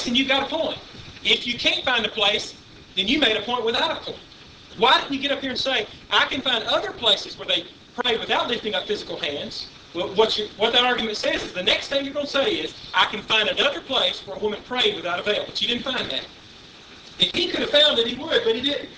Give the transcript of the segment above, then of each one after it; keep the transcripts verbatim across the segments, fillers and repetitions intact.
place, and you got a point. If you can't find a place, then you made a point without a point. Why didn't you get up here and say, I can find other places where they pray without lifting up physical hands? Well, what, you, what that argument says is the next thing you're going to say is, I can find another place where a woman prayed without a veil. But you didn't find that. If he could have found it, he would, but he didn't.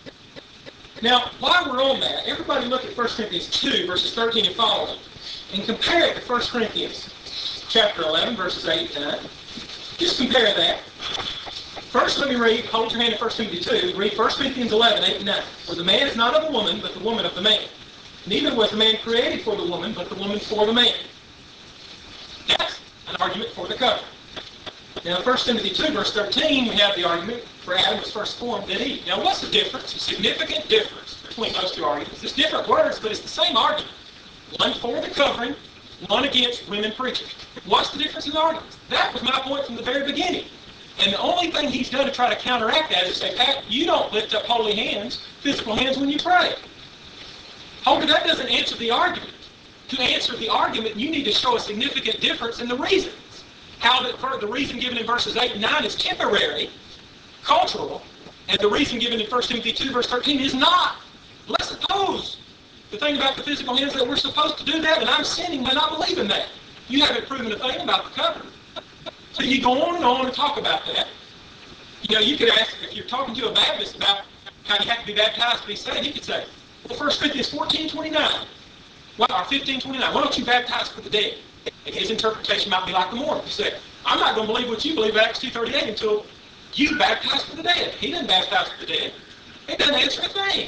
Now, while we're on that, everybody look at First Corinthians two, verses thirteen and following, and compare it to First Corinthians chapter eleven, verses eight and nine. Just compare that. First, let me read, hold your hand in First Timothy two, read First Corinthians eleven, eight and nine. For the man is not of the woman, but the woman of the man. Neither was the man created for the woman, but the woman for the man. That's an argument for the covenant. Now, in First Timothy two, verse thirteen, we have the argument for Adam was first formed, then Eve. Now, what's the difference? A significant difference between those two arguments. It's different words, but it's the same argument. One for the covering, one against women preaching. What's the difference in the arguments? That was my point from the very beginning. And the only thing he's done to try to counteract that is say, Pat, you don't lift up holy hands, physical hands, when you pray. However, that doesn't answer the argument. To answer the argument, you need to show a significant difference in the reasons. How the, the reason given in verses eight and nine is temporary, cultural, and the reason given in First Timothy two, verse thirteen is not. Let's suppose the thing about the physical hands that we're supposed to do that, and I'm sinning by not believing that. You haven't proven a thing about the covenant. So you go on and on and talk about that. You know, you could ask, if you're talking to a Baptist about how you have to be baptized to be saved, he could say, well, First Corinthians fourteen twenty-nine, well, or fifteen twenty-nine, why don't you baptize for the dead? And his interpretation might be like the Mormon. He said, I'm not going to believe what you believe, Acts two thirty-eight, until you baptize for the dead. He didn't baptize for the dead. It doesn't answer a thing.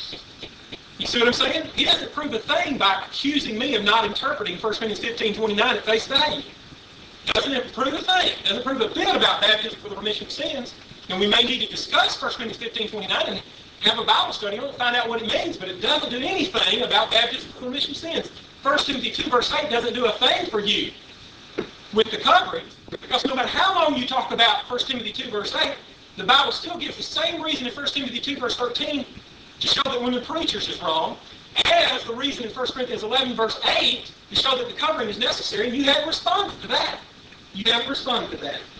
You see what I'm saying? He doesn't prove a thing by accusing me of not interpreting First Corinthians fifteen twenty-nine at face value. Doesn't prove a thing. Doesn't prove a bit about baptism for the remission of sins. And we may need to discuss First Corinthians fifteen twenty-nine and have a Bible study on it and find out what it means, but it doesn't do anything about baptism for the remission of sins. First Timothy two, verse eight doesn't do a thing for you with the covering, because no matter how long you talk about First Timothy two, verse eight, the Bible still gives the same reason in First Timothy two, verse thirteen to show that women preachers is wrong, as the reason in First Corinthians eleven, verse eight to show that the covering is necessary, and you haven't responded to that. You haven't responded to that.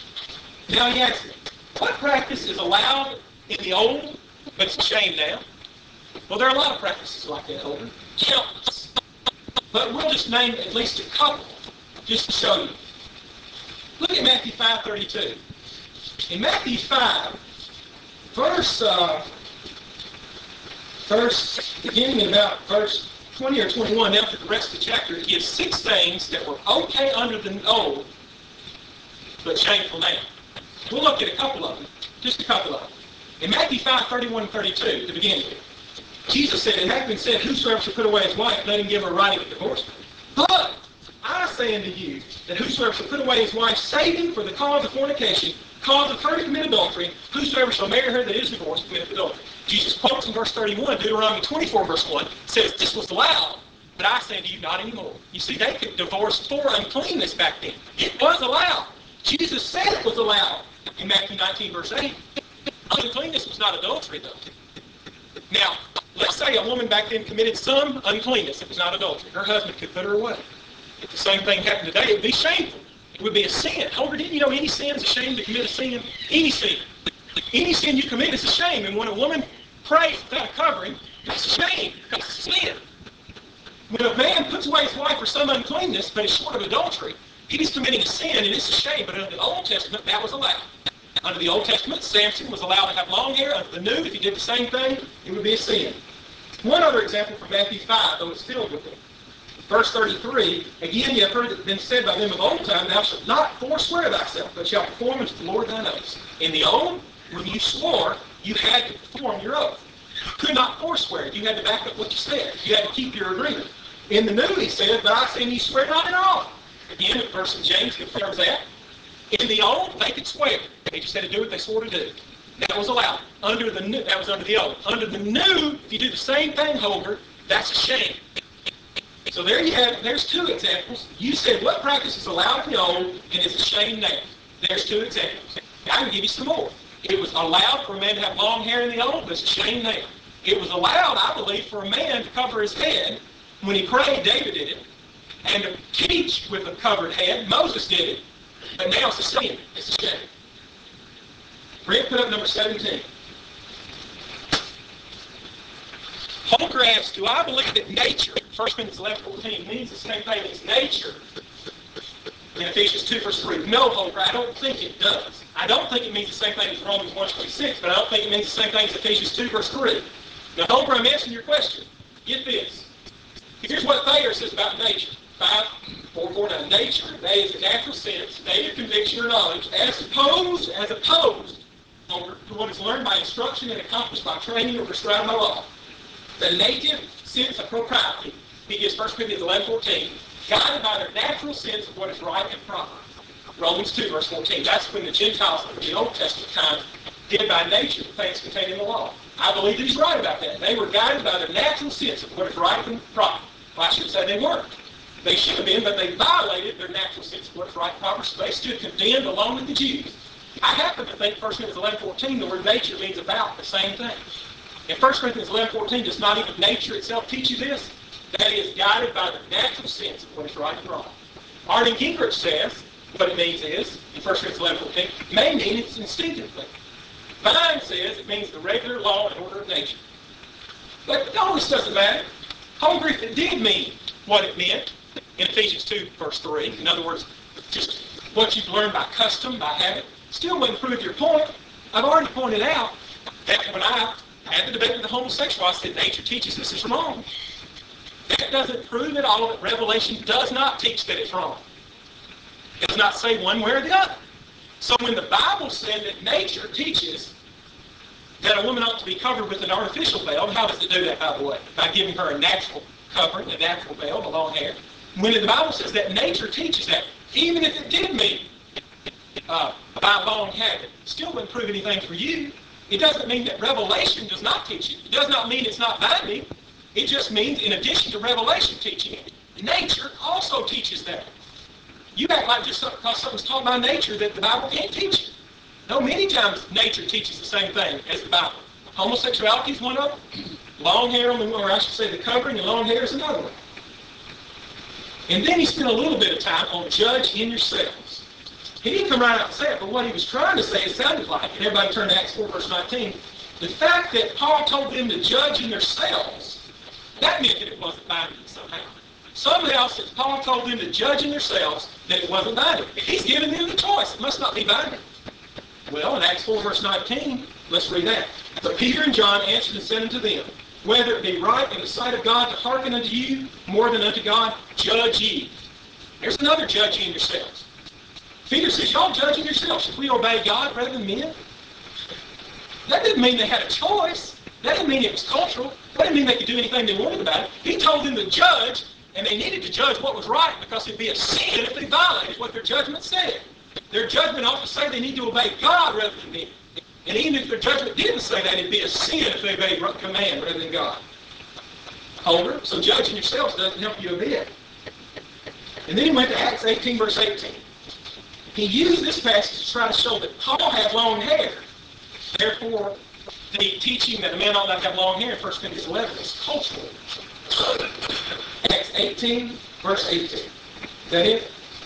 Now he asks me, what practice is allowed in the old, but it's a shame now? Well, there are a lot of practices like that, Holden. Countless. But we'll just name at least a couple, just to show you. Look at Matthew five thirty-two. In Matthew five, verse, uh, verse, beginning in about verse twenty or twenty-one, down to the rest of the chapter, it gives six things that were okay under the old, but shameful now. We'll look at a couple of them, just a couple of them. In Matthew five thirty-one and thirty-two, to begin with, Jesus said, it hath been said, whosoever shall put away his wife, let him give her writing of divorce. But I say unto you, that whosoever shall put away his wife, saving for the cause of fornication, cause of her to commit adultery, whosoever shall marry her that is divorced, committeth adultery. Jesus quotes in verse thirty-one, Deuteronomy twenty-four, verse one, says, this was allowed, but I say to you, not anymore. You see, they could divorce for uncleanness back then. It was allowed. Jesus said it was allowed in Matthew nineteen, verse eight. Uncleanness was not adultery, though. Now, let's say a woman back then committed some uncleanness. It was not adultery. Her husband could put her away. If the same thing happened today, it would be shameful. It would be a sin. However, didn't you know any sin is a shame to commit a sin? Any sin. Any sin you commit is a shame. And when a woman prays without a covering, that's a shame. Because it's a sin. When a man puts away his wife for some uncleanness, but is short of adultery, he's committing a sin, and it's a shame. But under the Old Testament, that was allowed. Under the Old Testament, Samson was allowed to have long hair. Under the New, if he did the same thing, it would be a sin. One other example from Matthew five, though it's filled with it. Verse thirty-three, again, you have heard it been said by them of old time, thou shalt not forswear thyself, but shalt perform unto the Lord thine oaths. In the old, when you swore, you had to perform your oath. You could not forswear it. You had to back up what you said. You had to keep your agreement. In the New, he said, but I say, you swear not at all. Again, the verse of James confirms that. In the old, they could swear. They just had to do what they swore to do. That was allowed. Under the new, that was under the old. Under the new, if you do the same thing, Holger, that's a shame. So there you have it. There's two examples. You said what practice is allowed in the old, and it's a shame now. There's two examples. Now, I can give you some more. It was allowed for a man to have long hair in the old, but it's a shame now. It was allowed, I believe, for a man to cover his head. When he prayed, David did it. And to teach with a covered head, Moses did it. But now it's a sin. It's a shame. Rick, put up number seventeen. Holker asks, do I believe that nature, First Corinthians eleven fourteen, means the same thing as nature in Ephesians two, verse three? No, Holker, I don't think it does. I don't think it means the same thing as Romans one twenty-six, but I don't think it means the same thing as Ephesians two, verse three. Now, Holker, I'm answering your question. Get this. Here's what Thayer says about nature. five four forty-nine. Nature, that is a natural sense, native conviction or knowledge, as opposed, as opposed Holker, to what is learned by instruction and accomplished by training or prescribed by law. The native sense of propriety, he gives First Corinthians eleven fourteen, guided by their natural sense of what is right and proper. Romans two, verse fourteen. That's when the Gentiles of the Old Testament time did by nature the things contained in the law. I believe that he's right about that. They were guided by their natural sense of what is right and proper. Well, I should say they weren't. They should have been, but they violated their natural sense of what is right and proper, so they stood condemned along with the Jews. I happen to think First Corinthians eleven fourteen, the word nature means about the same thing. In First Corinthians eleven fourteen, does not even nature itself teach you this? That is guided by the natural sense of what is right and wrong. Arden Gingrich says what it means is, in First Corinthians eleven fourteen, may mean it's instinctively. Vine says it means the regular law and order of nature. But all this doesn't matter. Holger, if it did mean what it meant in Ephesians two, verse three, in other words, just what you've learned by custom, by habit, still wouldn't prove your point. I've already pointed out that when I had the debate with the homosexual, I said nature teaches this is wrong. That doesn't prove at all that Revelation does not teach that it's wrong. It does not say one way or the other. So when the Bible said that nature teaches that a woman ought to be covered with an artificial veil, how does it do that, by the way? By giving her a natural covering, a natural veil, the long hair. When the Bible says that nature teaches that, even if it did mean uh, by long habit, still wouldn't prove anything for you. It doesn't mean that Revelation does not teach it. It does not mean it's not binding. It just means, in addition to Revelation teaching it, nature also teaches that. You act like just because something's taught by nature that the Bible can't teach it. No, many times nature teaches the same thing as the Bible. Homosexuality is one of them. Long hair, or I should say the covering and long hair is another one. And then he spent a little bit of time on judge in yourselves. He didn't come right out and say it, but what he was trying to say, it sounded like, and everybody turn to Acts four, verse nineteen, the fact that Paul told them to judge in themselves, that meant that it wasn't binding somehow. Somehow, since Paul told them to judge in themselves, that it wasn't binding. If he's giving them the choice, it must not be binding. Well, in Acts four, verse nineteen, let's read that. So Peter and John answered and said unto them, whether it be right in the sight of God to hearken unto you more than unto God, judge ye. There's another judge ye in yourselves. Peter says, y'all judging yourselves. Should we obey God rather than men? That didn't mean they had a choice. That didn't mean it was cultural. That didn't mean they could do anything they wanted about it. He told them to judge, and they needed to judge what was right because it'd be a sin if they violated what their judgment said. Their judgment ought to say they need to obey God rather than men. And even if their judgment didn't say that, it'd be a sin if they obeyed command rather than God. Holder, so judging yourselves doesn't help you a bit. And then he went to Acts eighteen, verse eighteen. He used this passage to try to show that Paul had long hair. Therefore, the teaching that a man ought not have long hair in First Corinthians eleven is cultural. Acts eighteen, verse eighteen. Is that it?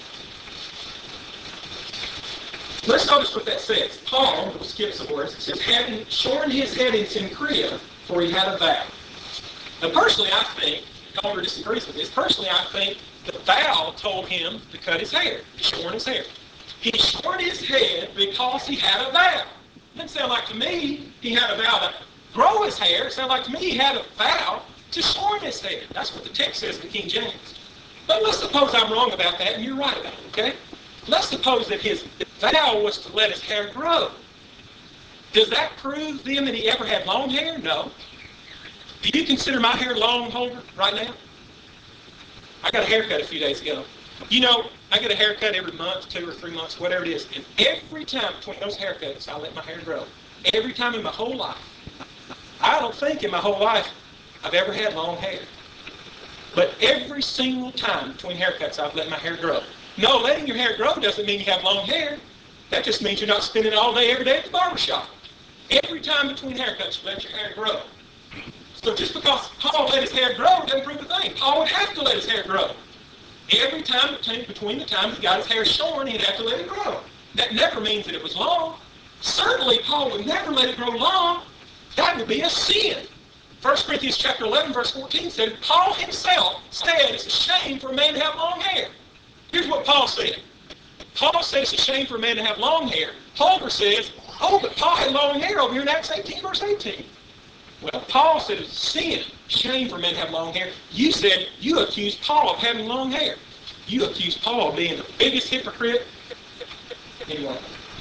Let's notice what that says. Paul, we'll skip some words, it says, having shorn his head in Cenchrea, for he had a vow. Now, personally, I think, Calder disagrees with this, personally, I think the vow told him to cut his hair. He shorn his hair. He shorn his head because he had a vow. It doesn't sound like to me he had a vow to grow his hair. It sounds like to me he had a vow to shorn his head. That's what the text says in King James. But let's suppose I'm wrong about that and you're right about it, okay? Let's suppose that his vow was to let his hair grow. Does that prove then that he ever had long hair? No. Do you consider my hair long, Holder, right now? I got a haircut a few days ago. You know, I get a haircut every month, two or three months, whatever it is. And every time between those haircuts, I let my hair grow. Every time in my whole life. I don't think in my whole life I've ever had long hair. But every single time between haircuts, I've let my hair grow. No, letting your hair grow doesn't mean you have long hair. That just means you're not spending all day, every day at the barbershop. Every time between haircuts, you let your hair grow. So just because Paul let his hair grow doesn't prove a thing. Paul would have to let his hair grow. Every time between, between the times he got his hair shorn, he'd have to let it grow. That never means that it was long. Certainly, Paul would never let it grow long. That would be a sin. First Corinthians chapter eleven, verse fourteen said, Paul himself said it's a shame for a man to have long hair. Here's what Paul said. Paul said it's a shame for a man to have long hair. Holger says, oh, but Paul had long hair over here in Acts eighteen, verse eighteen. Well, Paul said it's a sin, shame for men to have long hair. You said you accused Paul of having long hair. You accused Paul of being the biggest hypocrite in the world.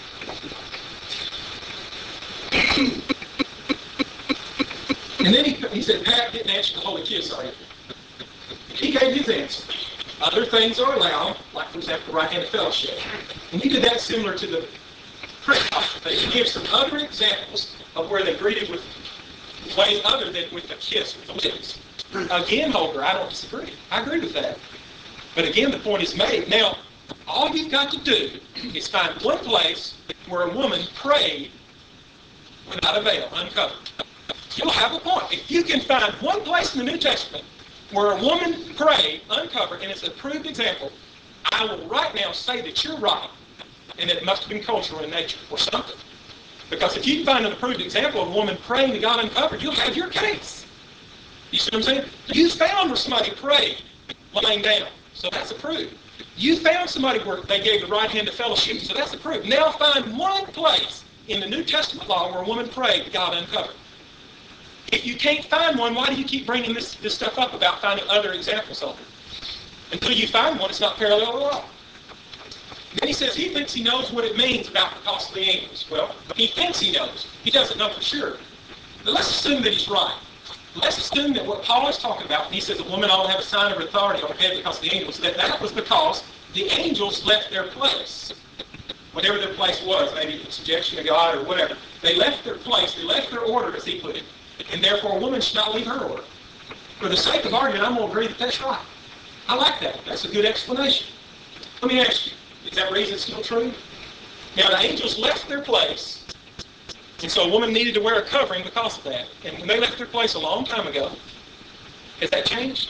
And then he, he said, Pat didn't answer the holy kiss, are you? He gave his answer. Other things are allowed, like, for example, the right hand of fellowship. And he did that similar to the prayer gospel. He gives some other examples of where they greeted with ways other than with a kiss with the lips. Again, Holger, I don't disagree. I agree with that. But again, the point is made. Now, all you've got to do is find one place where a woman prayed without a veil, uncovered. You'll have a point. If you can find one place in the New Testament where a woman prayed uncovered, and it's a proved example, I will right now say that you're right, and that it must have been cultural in nature or something. Because if you can find an approved example of a woman praying to God uncovered, you'll have your case. You see what I'm saying? You found where somebody prayed lying down, so that's approved. You found somebody where they gave the right hand to fellowship, so that's approved. Now find one place in the New Testament law where a woman prayed to God uncovered. If you can't find one, why do you keep bringing this, this stuff up about finding other examples of it? Until you find one, it's not parallel at all. Then he says he thinks he knows what it means about the costly angels. Well, he thinks he knows. He doesn't know for sure. But let's assume that he's right. Let's assume that what Paul is talking about when he says a woman ought to have a sign of authority on her head because of the angels, that that was because the angels left their place. Whatever their place was, maybe in subjection to God or whatever. They left their place. They left their order, as he put it. And therefore, a woman should not leave her order. For the sake of argument, I'm going to agree that that's right. I like that. That's a good explanation. Let me ask you, is that reason still true? Now, the angels left their place, and so a woman needed to wear a covering because of that. And when they left their place a long time ago, has that changed?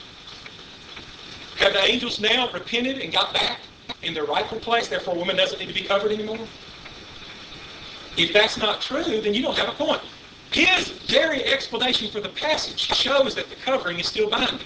Have the angels now repented and got back in their rightful place, therefore a woman doesn't need to be covered anymore? If that's not true, then you don't have a point. His very explanation for the passage shows that the covering is still binding.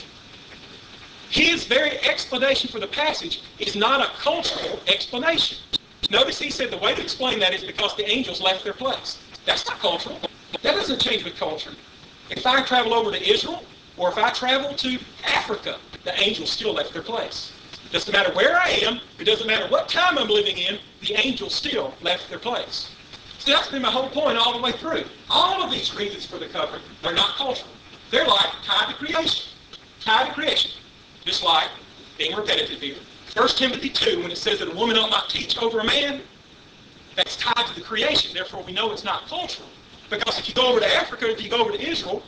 His very explanation for the passage is not a cultural explanation. Notice he said the way to explain that is because the angels left their place. That's not cultural. That doesn't change with culture. If I travel over to Israel, or if I travel to Africa, the angels still left their place. It doesn't matter where I am, it doesn't matter what time I'm living in, the angels still left their place. So that's been my whole point all the way through. All of these reasons for the covering, they're not cultural. They're like tied to creation. Tied to creation. Just like, being repetitive here, First Timothy two, when it says that a woman ought not teach over a man, that's tied to the creation. Therefore, we know it's not cultural. Because if you go over to Africa, if you go over to Israel,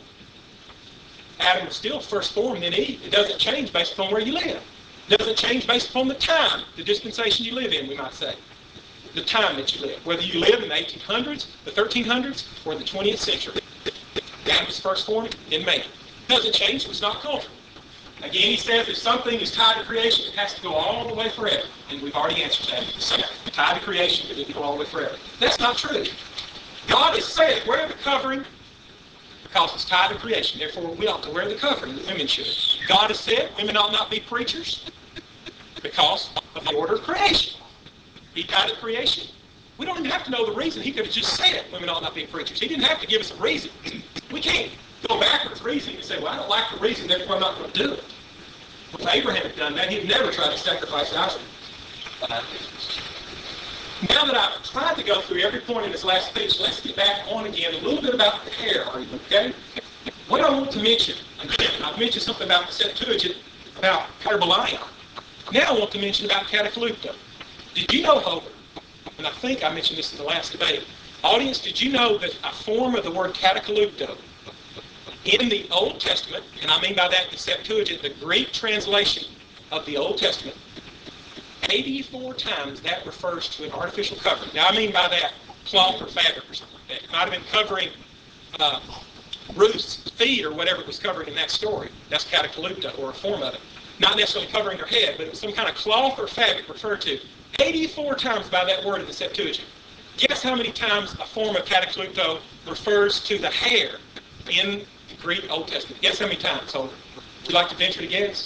Adam was still first formed, then Eve. It doesn't change based upon where you live. It doesn't change based upon the time, the dispensation you live in, we might say. The time that you live. Whether you live in the eighteen hundreds, the thirteen hundreds, or the twentieth century. Adam was first formed, then man. It doesn't change, so it's not cultural. Again, he says if something is tied to creation, it has to go all the way forever. And we've already answered that. So, tied to creation, it can go all the way forever. That's not true. God has said, wear the covering because it's tied to creation. Therefore, we ought to wear the covering. The women should. God has said women ought not be preachers because of the order of creation. He tied to creation. We don't even have to know the reason. He could have just said women ought not be preachers. He didn't have to give us a reason. We can't go backwards reasoning and say, well, I don't like the reason, therefore I'm not going to do it. If Abraham had done that, he'd never tried to sacrifice Isaac. Now that I've tried to go through every point in this last speech, let's get back on again a little bit about the hair argument, okay? What I want to mention, again, I've mentioned something about the Septuagint, about Katerbalaion. Now I want to mention about Cataclupto. Did you know, Hover, and I think I mentioned this in the last debate, audience, did you know that a form of the word Cataclupto in the Old Testament, and I mean by that the Septuagint, the Greek translation of the Old Testament, eighty-four times that refers to an artificial covering. Now I mean by that cloth or fabric or something like that. It might have been covering uh, Ruth's feet or whatever it was covering in that story. That's Cataclupto, or a form of it. not necessarily covering their head, but it was some kind of cloth or fabric referred to eighty-four times by that word in the Septuagint. Guess how many times a form of kataklupto refers to the hair in the Greek Old Testament? Guess how many times, Holder? Would you like to venture to guess?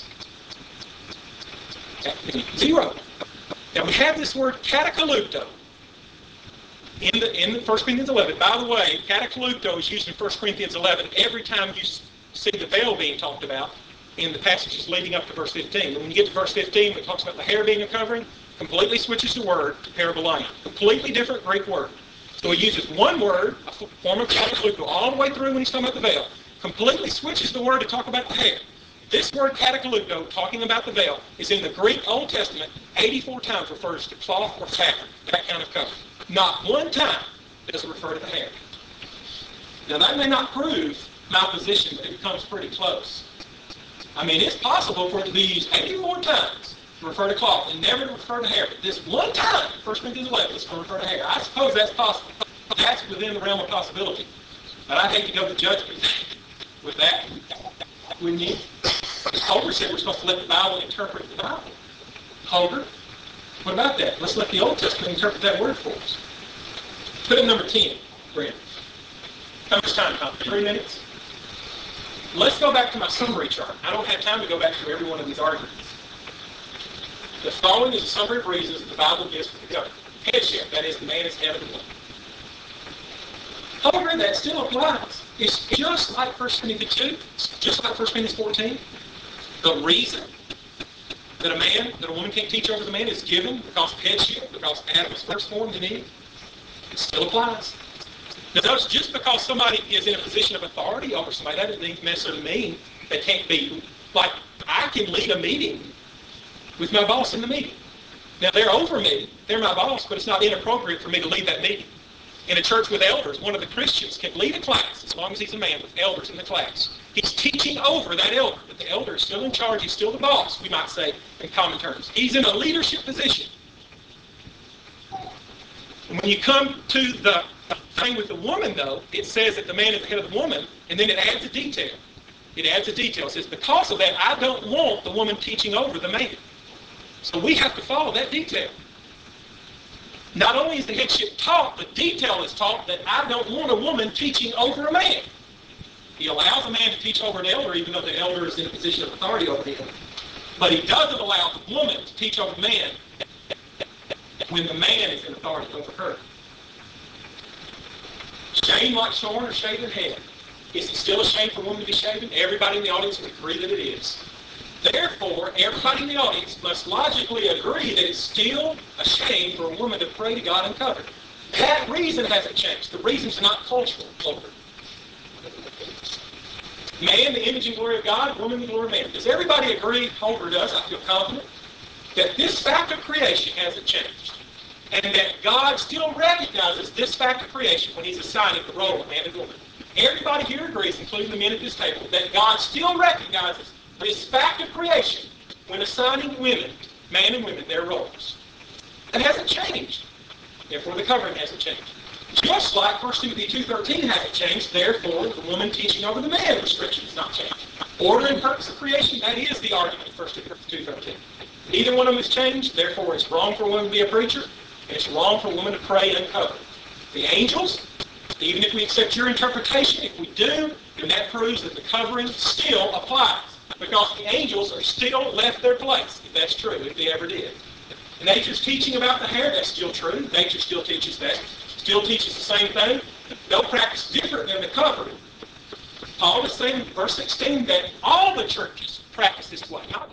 Zero. Now we have this word kataklupto in the in the First Corinthians eleven. By the way, kataklupto is used in First Corinthians eleven every time you see the veil being talked about in the passages leading up to verse fifteen. But when you get to verse fifteen, when it talks about the hair being a covering, completely switches the word to parabolania. Completely different Greek word. So he uses one word, a form of kataklupto, all the way through when he's talking about the veil. Completely switches the word to talk about the hair. This word kataklupto, talking about the veil, is in the Greek Old Testament eighty-four times refers to cloth or fabric, that kind of cover. Not one time does it refer to the hair. Now that may not prove my position, but it comes pretty close. I mean, it's possible for it to be used eighty-four times to refer to cloth and never to refer to hair. But this one time, First Corinthians eleven, it's going to refer to hair. I suppose that's possible. That's within the realm of possibility. But I'd hate to go to judgment with that. Wouldn't you? Holder said we're supposed to let the Bible interpret the Bible. Holder, what about that? Let's let the Old Testament interpret that word for us. Put in number ten, Brent. How much time, Tom? Three minutes? Let's go back to my summary chart. I don't have time to go back through every one of these arguments. The following is a summary of reasons that the Bible gives for the government. Headship, that is, the man is head of the woman. However, that still applies. It's just like First Timothy two, just like First Corinthians fourteen. The reason that a man, that a woman can't teach over the man is given because of headship, because Adam was first formed in Eve. It still applies. Now, notice, just because somebody is in a position of authority over somebody, that doesn't necessarily mean they can't be, like, I can lead a meeting with my boss in the meeting. Now, they're over me. They're my boss, but it's not inappropriate for me to lead that meeting. In a church with elders, one of the Christians can lead a class, as long as he's a man with elders in the class. He's teaching over that elder, but the elder is still in charge. He's still the boss, we might say, in common terms. He's in a leadership position. And when you come to the thing with the woman, though, it says that the man is the head of the woman, and then it adds a detail. It adds a detail. It says, because of that, I don't want the woman teaching over the man. So we have to follow that detail. Not only is the headship taught, the detail is taught that I don't want a woman teaching over a man. He allows a man to teach over an elder, even though the elder is in a position of authority over him. But he doesn't allow the woman to teach over the man when the man is in authority over her. Shame like shorn or shaven head. Is it still a shame for a woman to be shaven? Everybody in the audience would agree that it is. Therefore, everybody in the audience must logically agree that it's still a shame for a woman to pray to God uncovered. That reason hasn't changed. The reason's not cultural. Man, the image and glory of God, woman, the glory of man. Does everybody agree? Holder does. I feel confident that this fact of creation hasn't changed. And that God still recognizes this fact of creation when he's assigning the role of man and woman. Everybody here agrees, including the men at this table, that God still recognizes this fact of creation when assigning women, man and women, their roles. It hasn't changed. Therefore, the covering hasn't changed. Just like First Timothy two thirteen hasn't changed, therefore, the woman teaching over the man restriction has not changed. Order and purpose of creation, that is the argument of First Timothy two thirteen. Neither one of them has changed, therefore it's wrong for a woman to be a preacher, and it's wrong for a woman to pray uncovered. The angels, even if we accept your interpretation, if we do, then that proves that the covering still applies. Because the angels are still left their place, if that's true, if they ever did. And nature's teaching about the hair, that's still true. Nature still teaches that. Still teaches the same thing. No practice different than the covering. Paul is saying in verse sixteen that all the churches practice this way. Not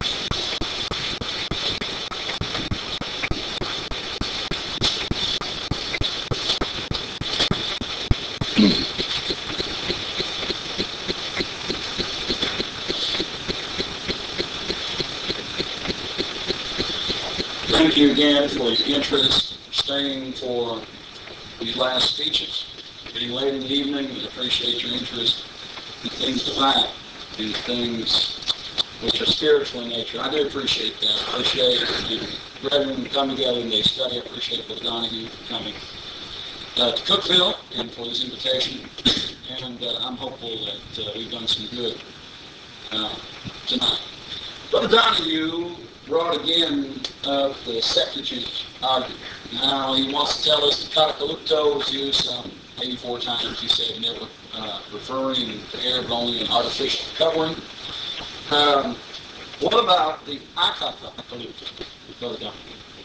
Thank you again for your interest, staying for these last speeches. Getting late in the evening, we appreciate your interest in things divine, in things which are spiritual in nature. I do appreciate that. I appreciate the brethren come together and they study. I appreciate Brother Donahue for coming uh, to Cookeville and for this invitation. And uh, I'm hopeful that uh, we've done some good uh, tonight. Brother Donahue brought again up the Septuagint argument. Now he wants to tell us the katakalupto is used some eighty-four times, he said, never uh, referring to hair, but only an artificial covering. Um, what about the akatakalupto, Brother Donahue?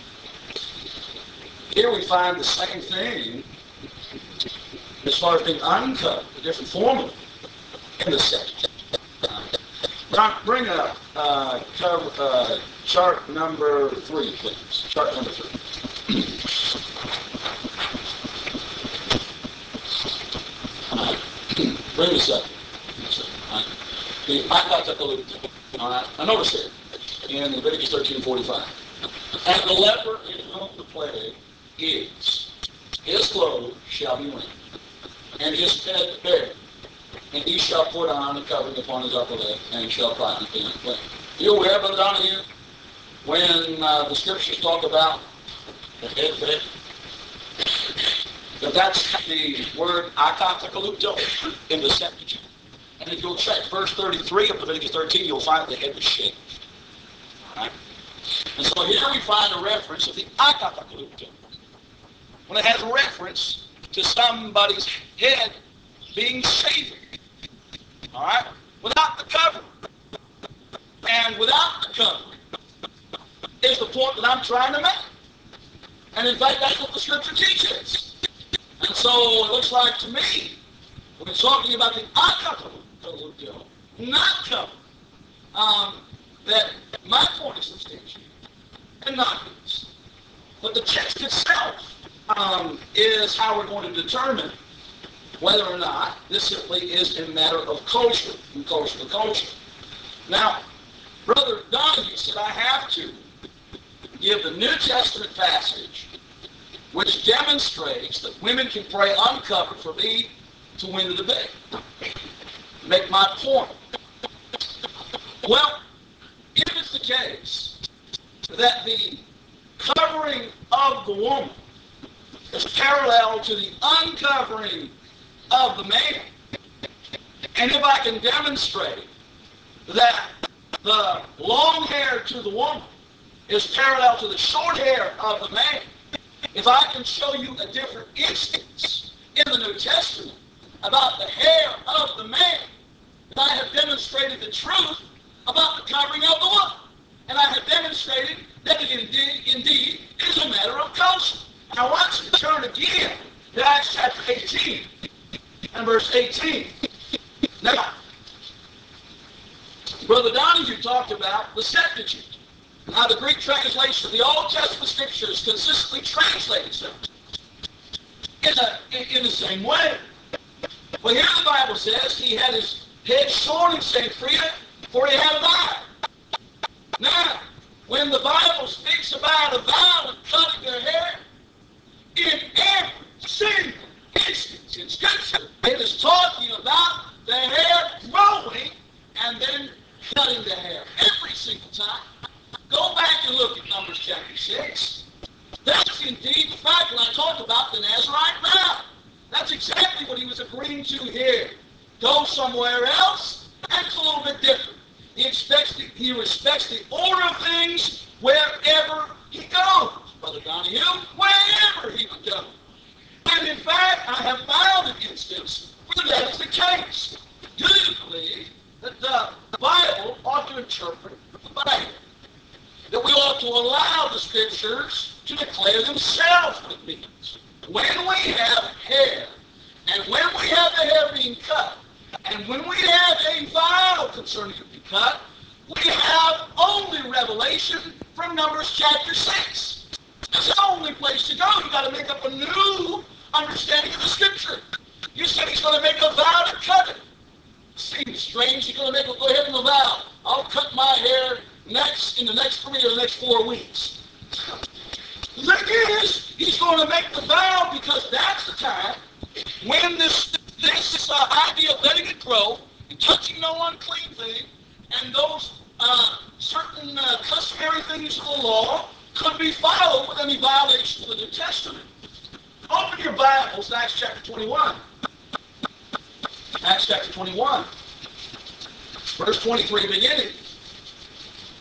Here we find the same thing as far as being uncovered, a different formula in the Septuagint. Now, bring up uh, cover, uh, chart number three, please. Chart number three. All right. Bring this up. All right. The akatakalupto. All right. Now notice here in Leviticus thirteen forty-five. And the leper in whom the plague is, his clothes shall be rent, and his head bared. And he shall put on a covering upon his upper lip, and he shall cry and be unclean. You aware, Brother Donahue, when uh, the scriptures talk about the head bed, that that's the word akatakalupto in the Septuagint. And if you'll check verse thirty-three of Leviticus thirteen, you'll find the head was shaved. All right? And so here we find a reference of the akatakalupto. When it has a reference to somebody's head being shaven. All right? Without the cover. And without the cover is the point that I'm trying to make. And in fact, that's what the scripture teaches. And so it looks like to me, when it's talking about the akatakalupto, not cover, um, that my point is substantial and not this. But the text itself um, is how we're going to determine whether or not this simply is a matter of culture, from culture to culture. Now, Brother Donahue said I have to give the New Testament passage which demonstrates that women can pray uncovered for me to win the debate. Make my point. Well, if it's the case that the covering of the woman is parallel to the uncovering of the man, and if I can demonstrate that the long hair to the woman is parallel to the short hair of the man, if I can show you a different instance in the New Testament about the hair of the man, then I have demonstrated the truth about the covering of the woman. And I have demonstrated that it indeed, indeed is a matter of culture. And I want you to turn again to Acts chapter eighteen and verse eighteen. Now, Brother Donahue talked about the Septuagint, how the Greek translation of the Old Testament scriptures consistently translates them in, a, in, in the same way. Well, here the Bible says he had his head shorn in Saint Frida, for he had a vow. Now, when the Bible speaks about a vow of cutting their hair, in every single instance in Scripture, it is talking about the hair growing and then cutting the hair. Every single time. Go back and look at Numbers chapter six. That's indeed the fact when I talk about the Nazarite vow. That's exactly what he was agreeing to here. Go somewhere else, and it's a little bit different. He expects the, he respects the order of things wherever he goes. Brother Donahue, wherever he would go. And in fact, I have found an instance where that is the case. Do you believe that the Bible ought to interpret the Bible? That we ought to allow the Scriptures to declare themselves what it means. When we have hair, and when we have the hair being cut, and when we have a vow concerning it being cut, we have only revelation from Numbers chapter six. That's the only place to go. You've got to make up a new understanding of the Scripture. You said he's going to make a vow to cut it. Seems strange. He's going to make a go ahead and a vow. I'll cut my hair next in the next three or the next four weeks. The thing is, he's going to make the vow because that's the time when this this uh, idea of letting it grow and touching no unclean thing and those uh, certain uh, customary things of the law could be followed with any violation of the New Testament. Open your Bibles to Acts chapter twenty-one. Acts chapter twenty-one. Verse twenty-three beginning.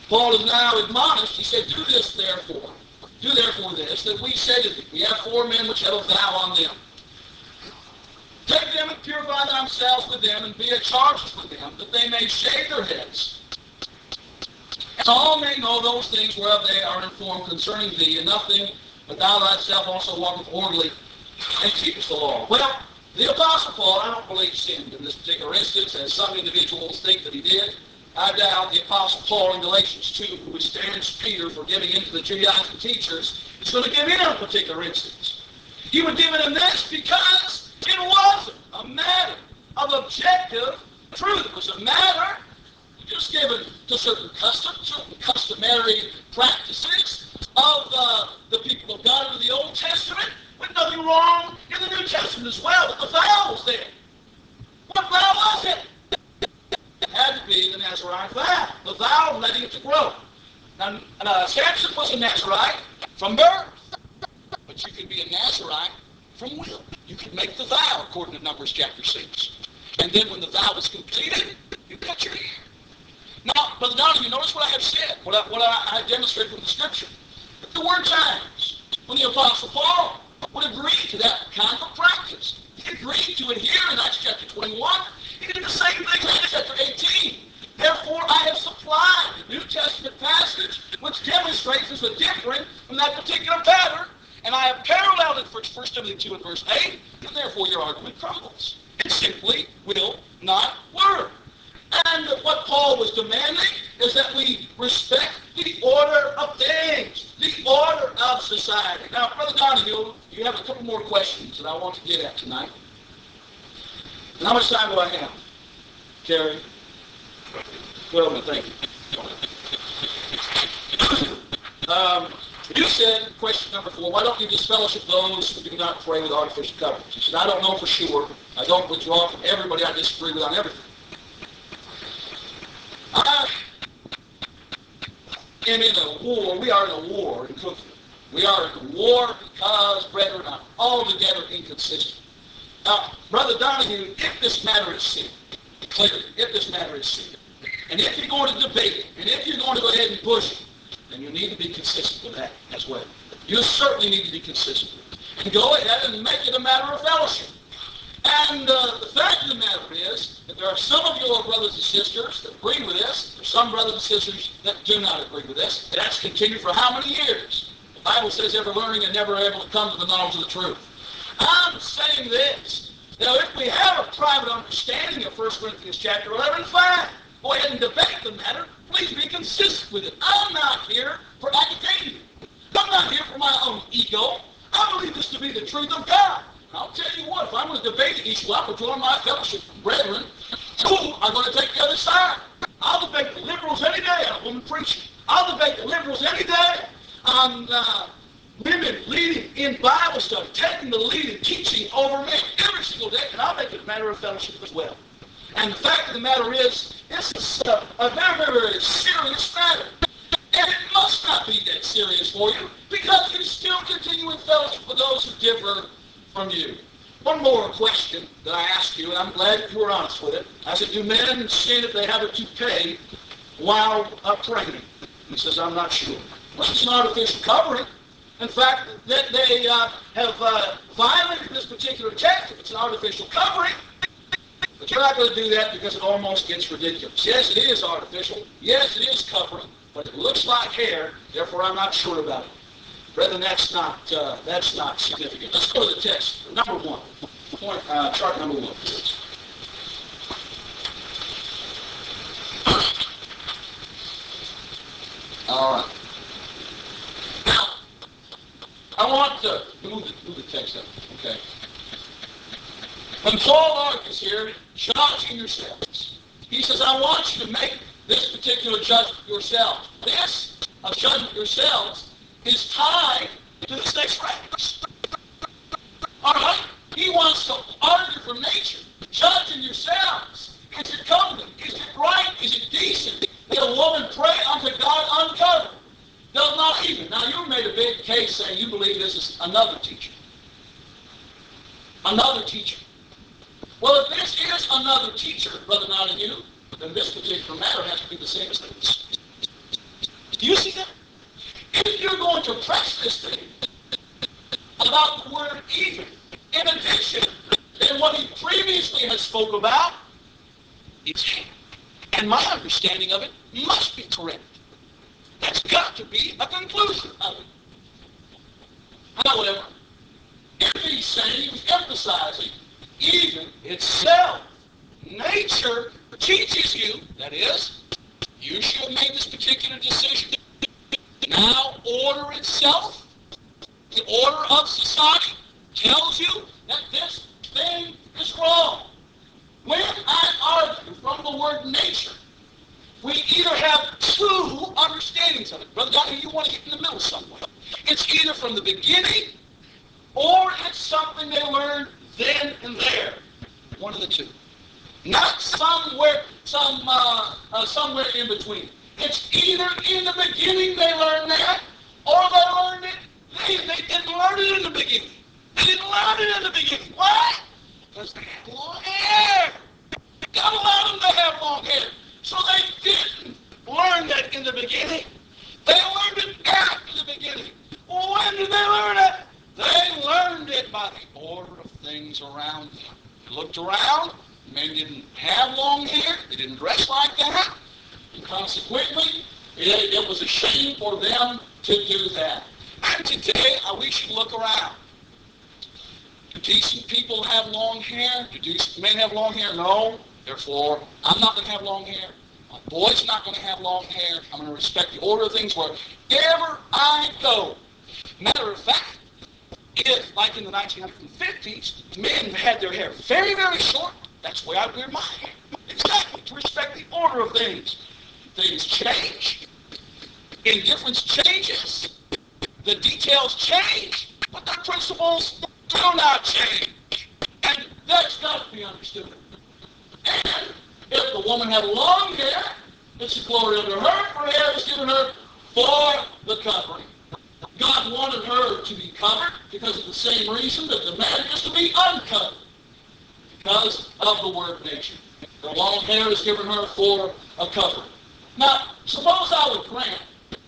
Paul is now admonished. He said, do this therefore. Do therefore this, that we say to thee, we have four men which have a vow on them. Take them and purify themselves with them, and be at charges with them, that they may shave their heads. And all may know those things whereof they are informed concerning thee, and nothing but thou thyself also walketh orderly, and keepest the law. Well, the Apostle Paul, I don't believe, sinned in this particular instance, as some individuals think that he did. I doubt the Apostle Paul in Galatians two, who withstands Peter for giving in to the Judaizing teachers, is going to give in on a particular instance. He would give in on this because it wasn't a matter of objective truth. It was a matter just given to certain customs, certain customary practices of uh, the people of God in the Old Testament, with nothing wrong in the New Testament as well. But the vow was there. What vow was it? It had to be the Nazarite vow, the vow of letting it to grow. Now, uh, Samson was a Nazarite from birth, but you could be a Nazarite from will. You could make the vow according to Numbers chapter six. And then when the vow was completed, you cut your hair. Now, Brother Donahue, notice what I have said, what I, what I, I demonstrated from the Scripture. But there were times when the Apostle Paul would agree to that kind of practice. He agreed to it here in Acts chapter twenty-one. He did the same thing in Acts chapter eighteen. Therefore, I have supplied the New Testament passage which demonstrates this was different from that particular pattern, and I have paralleled it for First Timothy two and verse eight, and therefore your argument crumbles. It simply will not work. And what Paul was demanding is that we respect the order of things, the order of society. Now, Brother Donahue, you have a couple more questions that I want to get at tonight. And how much time do I have? Terry? Well, thank you. um, you said, question number four, why don't you disfellowship those who do not pray with artificial coverings? You said, I don't know for sure. I don't withdraw from everybody I disagree with on everything. I am in a war. We are in a war in cooking. We are in a war because brethren are altogether inconsistent. Now, Brother Donahue, if this matter is sin, clearly, if this matter is sin, and if you're going to debate it, and if you're going to go ahead and push it, then you need to be consistent with that as well. You certainly need to be consistent with it. And go ahead and make it a matter of fellowship. And uh, the fact of the matter is that there are some of your brothers and sisters that agree with this. There are some brothers and sisters that do not agree with this. And that's continued for how many years? The Bible says ever learning and never able to come to the knowledge of the truth. I'm saying this. Now, if we have a private understanding of First Corinthians chapter eleven, fine. Go ahead and debate the matter. Please be consistent with it. I'm not here for academia. I'm not here for my own ego. I believe this to be the truth of God. I'll tell you what, if I'm going to debate the issue, I'll join my fellowship brethren who are going to take the other side. I'll debate the liberals any day on a woman preaching. I'll debate the liberals any day on uh, women leading in Bible study, taking the lead and teaching over men every single day, and I'll make it a matter of fellowship as well. And the fact of the matter is, this is uh, a very, very, very serious matter. And it must not be that serious for you, because you still continue in fellowship with those who differ from you. One more question that I asked you, and I'm glad that you were honest with it. I said, do men sin if they have a toupee while uh, pregnant? He says, I'm not sure. Well, it's an artificial covering. In fact, that they uh, have uh, violated this particular text. It's an artificial covering. But you're not going to do that because it almost gets ridiculous. Yes, it is artificial. Yes, it is covering. But it looks like hair. Therefore, I'm not sure about it. Brethren, that's not uh, that's not significant. Let's go to the text. Number one. Point, uh, chart number one, please. All right. Now, I want to move the, move the text up. Okay. When Paul argues here, judging yourselves. He says, I want you to make this particular judgment yourselves. This, of judgment yourselves, is tied to this next phrase. All right? He wants to argue from nature. Judging yourselves. Is it covenant? Is it right? Is it decent that a woman pray unto God uncovered? Does not even. Now, you made a big case saying you believe this is another teacher. Another teacher. Well, if this is another teacher, Brother Donahue, then this particular matter has to be the same as this. Do you see that? If you're going to press this thing about the word even, in addition to what he previously has spoke about, it's hand. And my understanding of it must be correct. That's got to be a conclusion of it. However, if he's saying he was emphasizing even itself, nature teaches you, that is, you should have made this particular decision. Now, order itself, the order of society, tells you that this thing is wrong. When I argue from the word nature, we either have two understandings of it. Brother Doctor, you want to get in the middle somewhere. It's either from the beginning or it's something they learned then and there. One of the two. Not somewhere, some, uh, uh, somewhere in between. It's either in the beginning they learned that, or they learned it. They, they didn't learn it in the beginning. They didn't learn it in the beginning. Why? Because they had long hair. God allowed them to have long hair. So they didn't learn that in the beginning. They learned it after the beginning. When did they learn it? They learned it by the order of things around them. They looked around. Men didn't have long hair. They didn't dress like that. And consequently, it, it was a shame for them to do that. And today, we should look around. Do decent people have long hair? Do decent men have long hair? No. Therefore, I'm not going to have long hair. My boy's not going to have long hair. I'm going to respect the order of things wherever I go. Matter of fact, if, like in the nineteen fifties, men had their hair very, very short, that's the way I wear my hair. Exactly, to respect the order of things. Things change. Indifference changes. The details change, but the principles do not change. And that's got to be understood. And if the woman had long hair, it's a glory unto her, for her hair was given her for the covering. God wanted her to be covered because of the same reason that the man is to be uncovered, because of the word nature. The long hair is given her for a covering. Now, suppose I would grant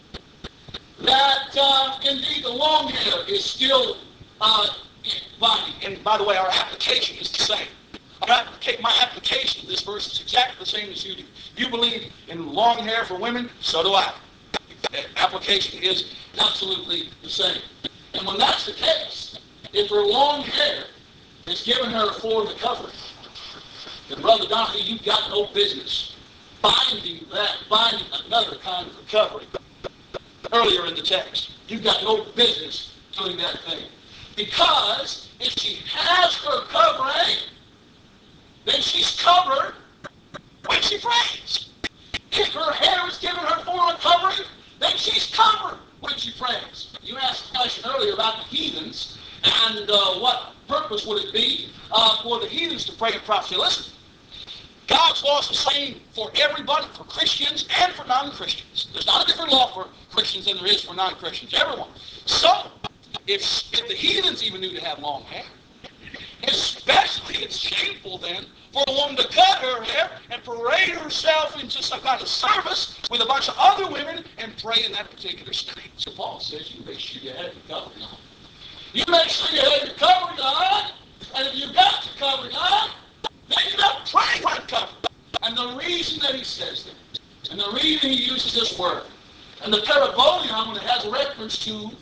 that uh, indeed the long hair is still uh, binding. And by the way, our application is the same. Our applica- my application of this verse is exactly the same as you do. You believe in long hair for women, so do I. The application is absolutely the same. And when that's the case, if her long hair is given her for the covering, then Brother Donahue, you've got no business binding that, binding another kind of covering. Earlier in the text, you've got no business doing that thing. Because if she has her covering, then she's covered when she prays. If her hair is given her for a covering, then she's covered when she prays. You asked a question earlier about the heathens, and uh, what purpose would it be uh, for the heathens to pray in prophecy? Listen, God's law is the same for everybody, for Christians and for non-Christians. There's not a different law for Christians than there is for non-Christians. Everyone. So, if, if the heathens even knew to have long hair, especially it's shameful then for a woman to cut her hair and parade herself into some kind of service with a bunch of other women and pray in that particular state. So Paul says you make sure you have your covering on. You make sure you have your covering on, and if you've got your covering on, then you got to pray for covering. And the reason that he says that, and the reason he uses this word, and the parabolion, when it has reference to,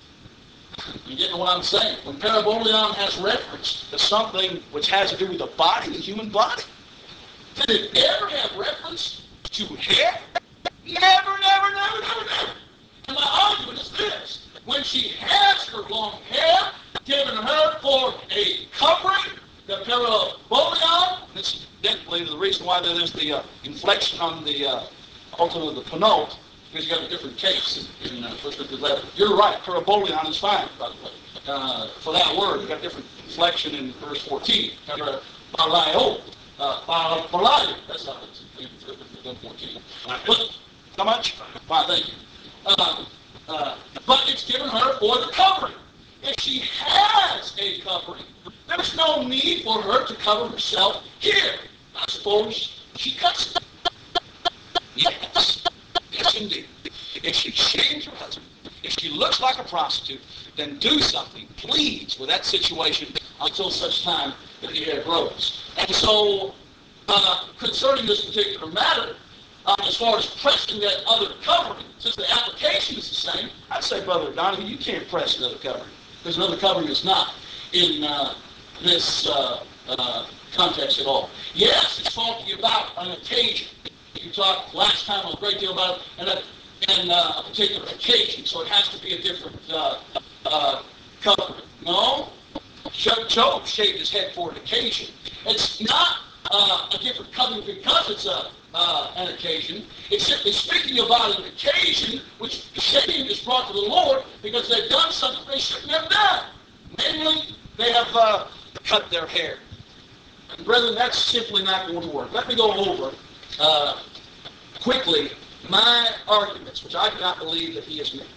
you getting what I'm saying? When parabolion has reference to something which has to do with the body, the human body, did it ever have reference to hair? Never, never, never, never, never. And my argument is this. When she has her long hair given her for a covering, the parabolion, this is definitely the reason why there's the uh, inflection on the uh, ultimately the penult, because you got a different case in, in uh, First Corinthians eleven. You're right, parabolion is fine, by the way. Uh, for that word, you got a different inflection in verse fourteen. Parabolaio, uh, parabolaio, that's how it's in fourteen. But, how much? Fine, thank you. Uh, uh, but it's given her for the covering. If she has a covering, there's no need for her to cover herself here. I suppose she cuts it. Yes. Yes, indeed. If she shames her husband, if she looks like a prostitute, then do something, please, with that situation until such time that the hair grows. And so, uh, concerning this particular matter, uh, as far as pressing that other covering, since the application is the same, I'd say, Brother Donahue, you can't press another covering, because another covering is not in uh, this uh, uh, context at all. Yes, it's talking about an occasion. You talked last time a great deal about it, and a, and, uh, a particular occasion, so it has to be a different uh, uh, covering. No, Job shaved his head for an occasion. It's not uh, a different covering because it's a, uh, an occasion. It's simply speaking about an occasion which the shame is brought to the Lord because they've done something they shouldn't have done. Namely, they have uh, cut their hair. And brethren, that's simply not going to work. Let me go over uh, quickly my arguments, which I do not believe that he has made.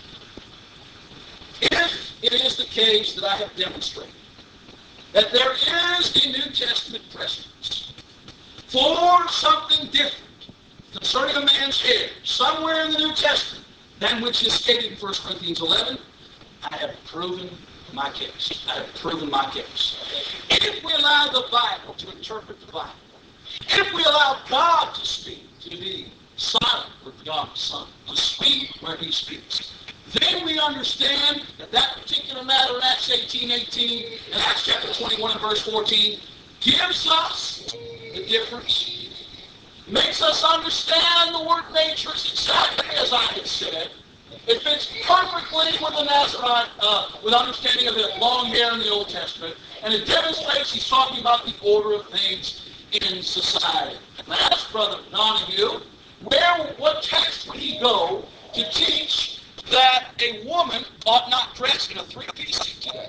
If it is the case that I have demonstrated that there is a New Testament precedence for something different concerning a man's hair somewhere in the New Testament than which is stated in First Corinthians eleven, I have proven my case. I have proven my case. If we allow the Bible to interpret the Bible, if we allow God to speak, to be silent with God's Son, to speak where he speaks, then we understand that that particular matter in Acts eighteen eighteen and Acts chapter twenty-one and verse fourteen gives us the difference, makes us understand the word nature is exactly as I had said. It fits perfectly with the Nazarite, uh, with understanding of the long hair in the Old Testament, and it demonstrates he's talking about the order of things in society. Now, ask Brother Donahue, where, what text would he go to teach that a woman ought not dress in a three-piece suit today?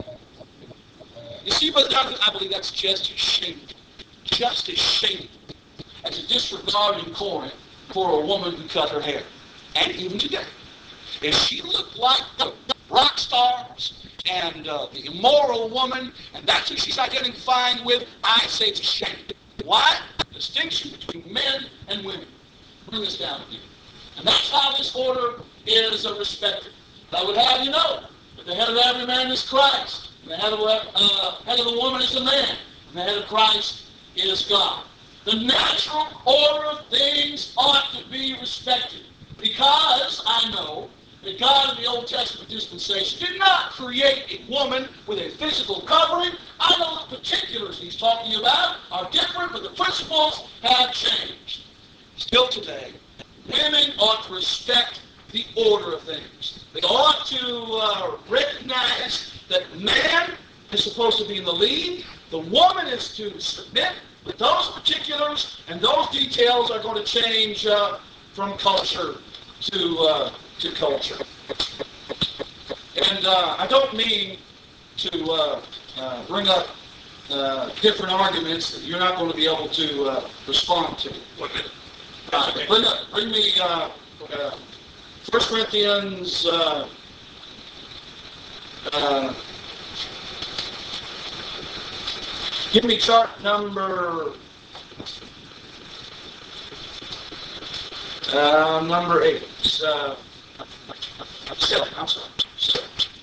You see, Brother Donahue, I believe that's just as shameful, just as shameful as a disregard in Corinth for a woman who cut her hair, and even today. If she looked like the rock stars and uh, the immoral woman, and that's who she's identifying with, I say it's a shame. Why? Distinction between men and women. Bring this down with you. And that's how this order is uh, respected. I would have you know that the head of every man is Christ, and the head of, uh, head of the woman is the man, and the head of Christ is God. The natural order of things ought to be respected, because I know that God in the Old Testament dispensation did not create a woman with a physical covering. I know the particulars he's talking about are different, but the principles have changed. Still today, women ought to respect the order of things. They ought to uh, recognize that man is supposed to be in the lead, the woman is to submit, but those particulars and those details are going to change uh, from culture to uh, to culture. And uh, I don't mean to uh, uh, bring up uh, different arguments that you're not going to be able to uh, respond to. Uh, bring, up, bring me uh, uh, First Corinthians uh, uh, give me chart number uh, number eight. Uh, Still, I'm sorry. Still.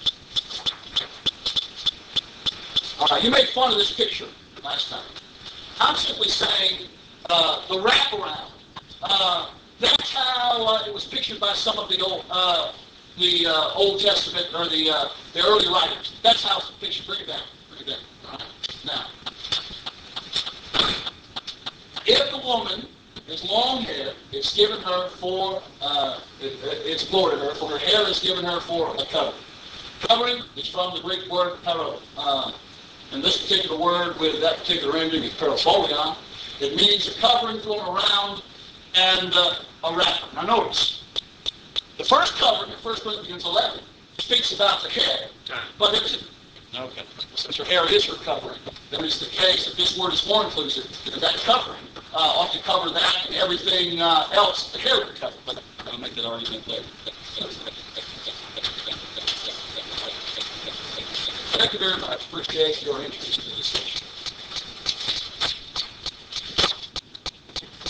Uh, you made fun of this picture last time. I'm simply saying uh, the wraparound. Uh, that's how uh, it was pictured by some of the old, uh, the uh, Old Testament or the uh, the early writers. That's how it's pictured. Bring it down. Bring it down. All right. Now, if the woman is long hair, it's given her for, uh, it, it's glory to her, for her hair is given her for a covering. Covering is from the Greek word pero, uh, and this particular word with that particular ending is parapholion. It means a covering thrown around and uh, a wrapper. Now notice, the first covering in First Corinthians eleven speaks about the head, but it's okay. Since her hair is her covering, then it's the case that this word is more inclusive, that that covering uh, ought to cover that and everything uh, else the hair would cover. But I'll make that argument later. Thank you very much. Appreciate your interest in this issue.